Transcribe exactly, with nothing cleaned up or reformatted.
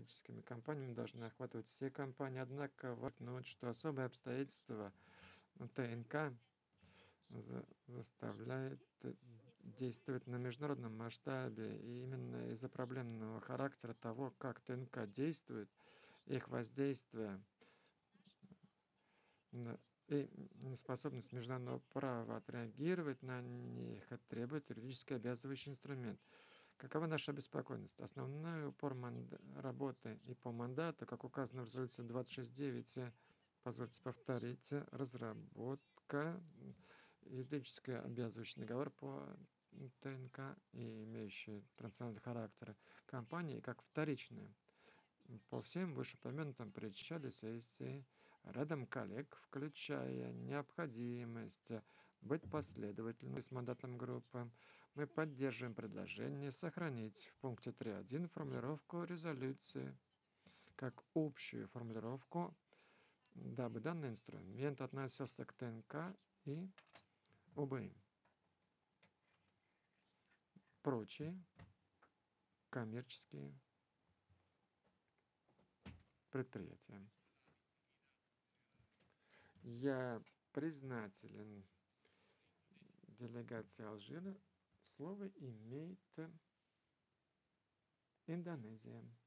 стратегическими компаниями должны охватывать все компании, однако важно, что особые обстоятельства ТНК заставляет действовать на международном масштабе, и именно из-за проблемного характера того, как ТНК действует, их воздействие и неспособность международного права отреагировать на них требует юридически обязывающий инструмент. Какова наша обеспокоенность? Основной упор работы и по мандату, как указано в резолюции двадцать шесть девять, позвольте повторить, разработка юридически обязывающий договор по ТНК и имеющие транснациональный характер компании как вторичные. По всем вышеупомянутым причинам сессии рядом коллег, включая необходимость быть последовательным с мандатом группы, мы поддерживаем предложение сохранить в пункте три точка один формулировку резолюции как общую формулировку, дабы данный инструмент относился к ТНК и ОБ. Прочие коммерческие предприятия. Я признателен делегации Алжира. Слово имеет Индонезия.